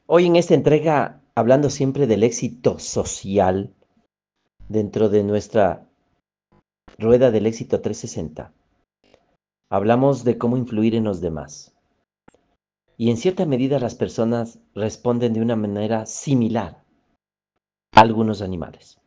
Hoy en esta entrega, hablando siempre del éxito social dentro de nuestra rueda del éxito 360, hablamos de cómo influir en los demás. Y en cierta medida las personas responden de una manera similar a algunos animales.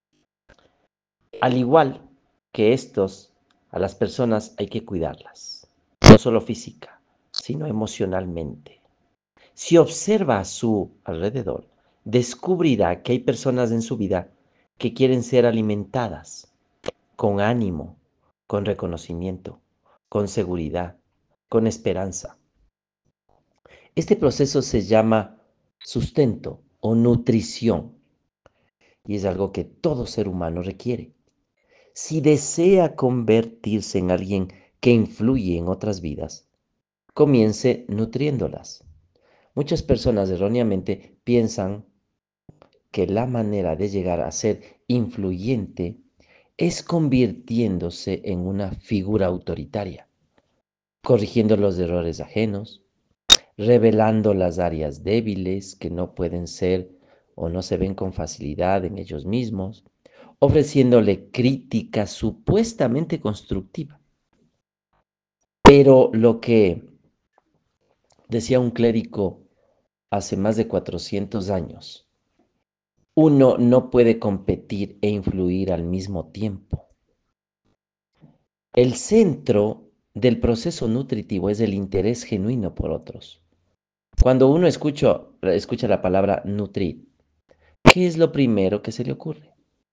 Al igual que estos, a las personas hay que cuidarlas, no solo física, sino emocionalmente. Si observa a su alrededor, descubrirá que hay personas en su vida que quieren ser alimentadas con ánimo, con reconocimiento, con seguridad, con esperanza. Este proceso se llama sustento o nutrición y es algo que todo ser humano requiere. Si desea convertirse en alguien que influye en otras vidas, comience nutriéndolas. Muchas personas erróneamente piensan que la manera de llegar a ser influyente es convirtiéndose en una figura autoritaria, corrigiendo los errores ajenos, revelando las áreas débiles que no pueden ser o no se ven con facilidad en ellos mismos, ofreciéndole crítica supuestamente constructiva. Pero lo que decía un clérigo hace más de 400 años, uno no puede competir e influir al mismo tiempo. El centro del proceso nutritivo es el interés genuino por otros. Cuando uno escucha la palabra nutrir, ¿qué es lo primero que se le ocurre?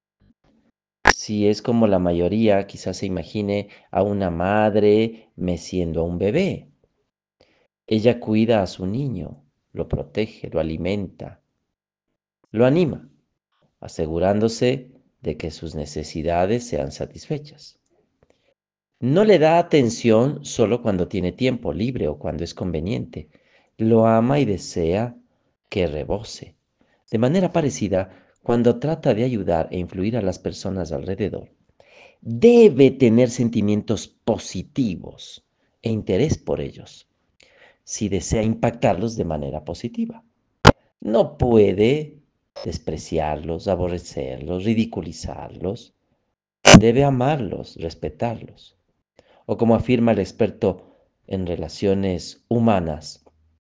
Si es como la mayoría, quizás se imagine a una madre meciendo a un bebé. Ella cuida a su niño, lo protege, lo alimenta, lo anima, asegurándose de que sus necesidades sean satisfechas. No le da atención solo cuando tiene tiempo libre o cuando es conveniente. Lo ama y desea que rebose. De manera parecida, cuando trata de ayudar e influir a las personas alrededor, debe tener sentimientos positivos e interés por ellos, si desea impactarlos de manera positiva. No puede despreciarlos, aborrecerlos, ridiculizarlos. Debe amarlos, respetarlos. O como afirma el experto en relaciones humanas,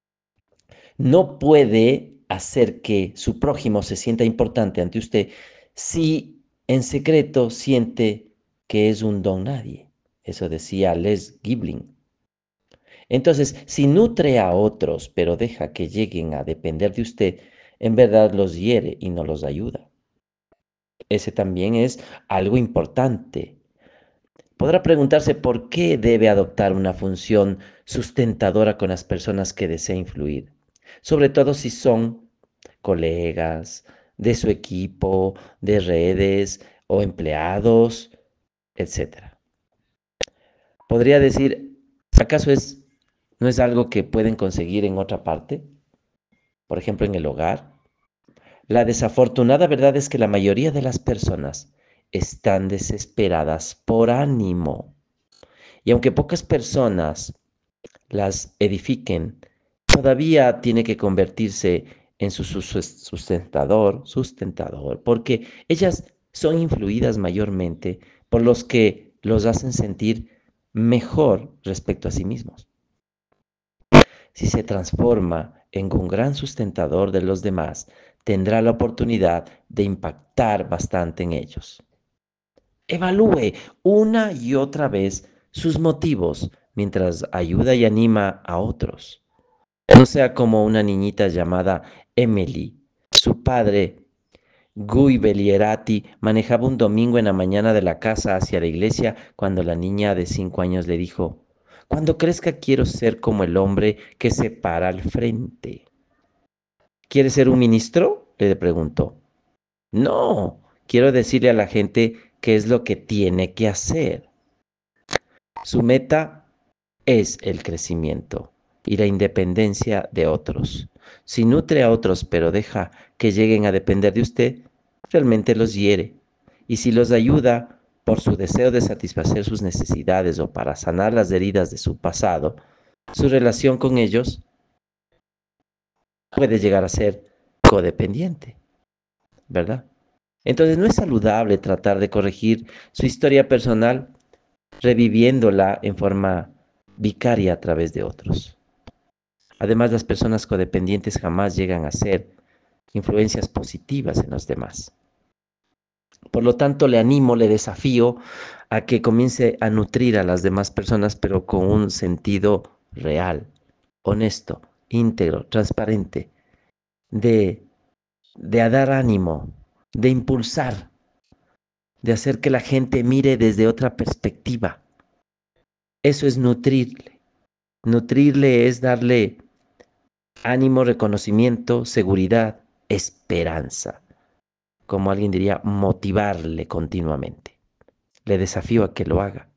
no puede hacer que su prójimo se sienta importante ante usted si en secreto siente que es un don nadie. Eso decía Les Gibling. Entonces, si nutre a otros, pero deja que lleguen a depender de usted, en verdad los hiere y no los ayuda. Ese también es algo importante. Podrá preguntarse por qué debe adoptar una función sustentadora con las personas que desea influir, sobre todo si son colegas, de su equipo, de redes o empleados, etcétera. Podría decir, ¿acaso no es algo que pueden conseguir en otra parte? Por ejemplo, en el hogar. La desafortunada verdad es que la mayoría de las personas están desesperadas por ánimo. Y aunque pocas personas las edifiquen, todavía tiene que convertirse en su sustentador, porque ellas son influidas mayormente por los que los hacen sentir mejor respecto a sí mismos. Si se transforma en un gran sustentador de los demás, tendrá la oportunidad de impactar bastante en ellos. Evalúe una y otra vez sus motivos mientras ayuda y anima a otros. No sea como una niñita llamada Emily. Su padre, Guy Belierati, manejaba un domingo en la mañana de la casa hacia la iglesia cuando la niña de 5 años le dijo, cuando crezca quiero ser como el hombre que se para al frente. ¿Quieres ser un ministro? Le preguntó. No, quiero decirle a la gente qué es lo que tiene que hacer. Su meta es el crecimiento y la independencia de otros. Si nutre a otros pero deja que lleguen a depender de usted, realmente los hiere. Y si los ayuda por su deseo de satisfacer sus necesidades o para sanar las heridas de su pasado, su relación con ellos puede llegar a ser codependiente, ¿verdad? Entonces no es saludable tratar de corregir su historia personal reviviéndola en forma vicaria a través de otros. Además, las personas codependientes jamás llegan a ser influencias positivas en los demás. Por lo tanto, le animo, le desafío a que comience a nutrir a las demás personas, pero con un sentido real, honesto, íntegro, transparente, de, de a dar ánimo, de impulsar, de hacer que la gente mire desde otra perspectiva. Eso es nutrirle. Nutrirle es darle ánimo, reconocimiento, seguridad, esperanza. Como alguien diría, motivarle continuamente. Le desafío a que lo haga.